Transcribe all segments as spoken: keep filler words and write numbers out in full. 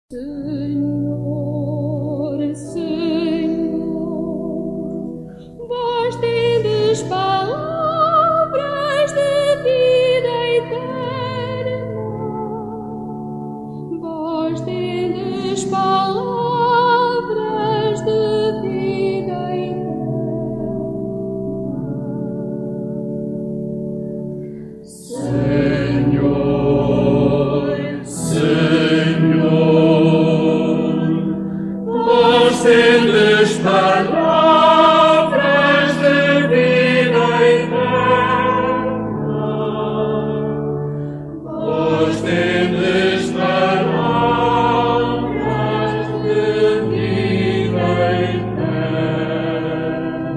Senhor, Senhor, vós tendes palavras de vida eterna, vós tendes palavras de vida eterna. Senhor, Senhor, vós tendes palavras de vida eterna, vós tendes palavras de vida eterna.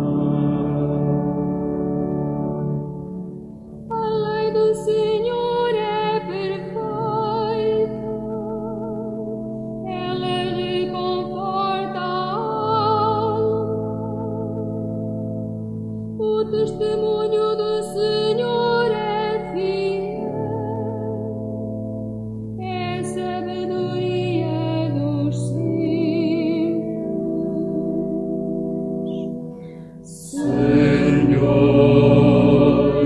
A lei do Senhor é perfeita, ela reconforta a alma. O testemunho do Senhor é fiel, é a sabedoria dos simples. Senhor,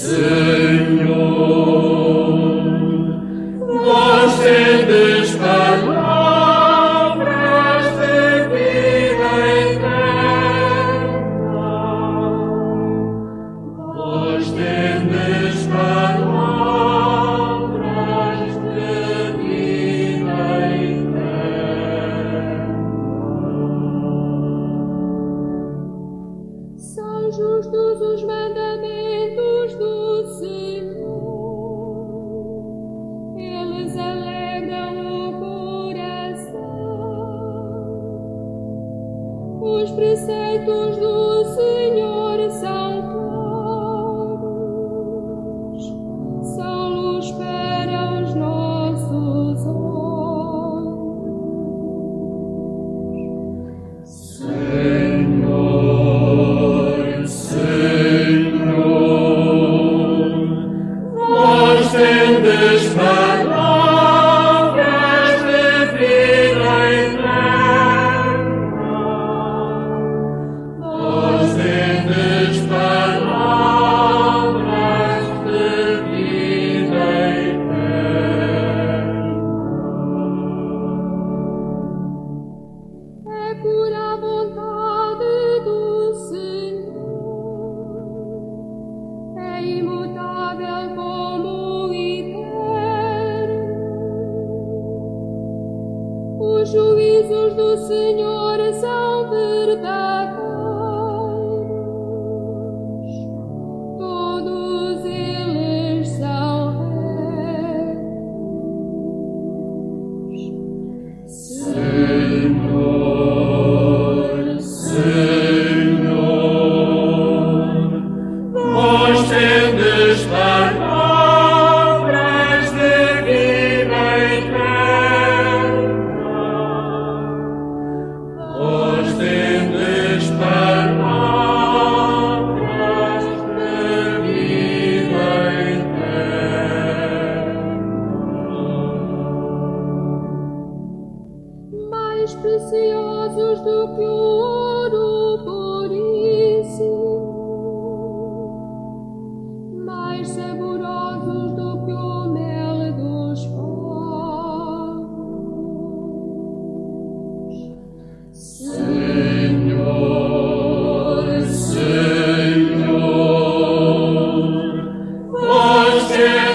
Senhor, vós tendes palavras de vida eterna, vós tendes palavras de vida eterna. São justos os mandamentos do Senhor, eles alegram o coração. Os preceitos do Senhor são claros, são luz para os nossos olhos. Senhor, Senhor, vós tendes palavras de vida eterna, vós tendes palavras de vida eterna. É por a vontade do Senhor, é imutável como o eterno. Os juízos do Senhor são verdadeiros, todos eles são retos. Senhor, Senhor, vós tendes palavras de vida eterna, vós tendes palavras de vida eterna. Mais preciosos do que o ouro puríssimo, mais saborosos do que o mel dos povos. Senhor, Senhor, vós tendes